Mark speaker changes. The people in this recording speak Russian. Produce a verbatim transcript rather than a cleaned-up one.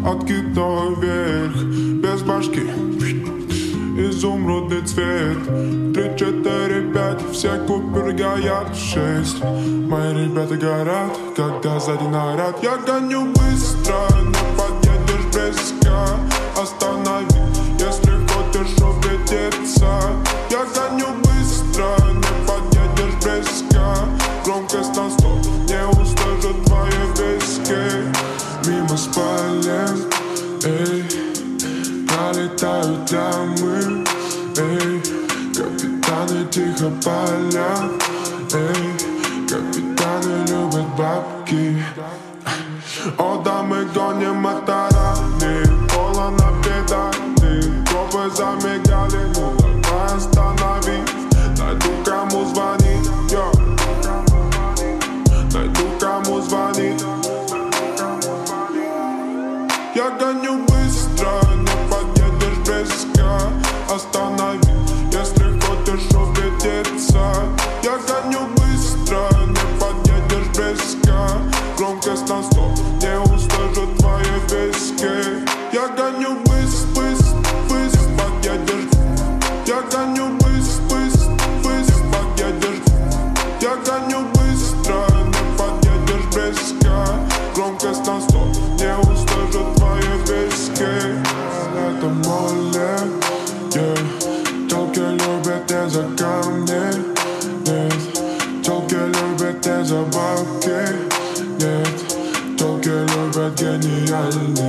Speaker 1: откидной вверх, без башки, изумрудный цвет. Три, четыре, пять, все куперы горят. Шесть, мои ребята горят, когда сзади наряд. Я гоню быстро, не подъедешь близко. Останови, если хочешь убедиться. Я гоню быстро, не подъедешь близко. Громкость на сто, не услышат твои виски. Мимо спален, эй, пролетают дамы, эй, капитаны тихо палят, эй, капитаны любят бабки. О, да, мы гоним моторами, пола на педали, копы замигали, ну давай останови. Найду кому звонить, йо, найду кому звонить. Я гоню быстро, не подъедешь близко. Останови, если хочешь убедиться. Я гоню быстро, не подъедешь близко. Громкость на сто, не услышат твои виски. Я гоню быстро, быстро, быстро, подъедешь. Я гоню быстро, быстро, быстро, подъедешь. Я гоню быстро, не подъедешь близко. Громкость на сто, не услышат твои виски. Это море, yeah. Телки любят из-за камней, нет. Телки любят из-за бабки, нет. Телки любят гениальный.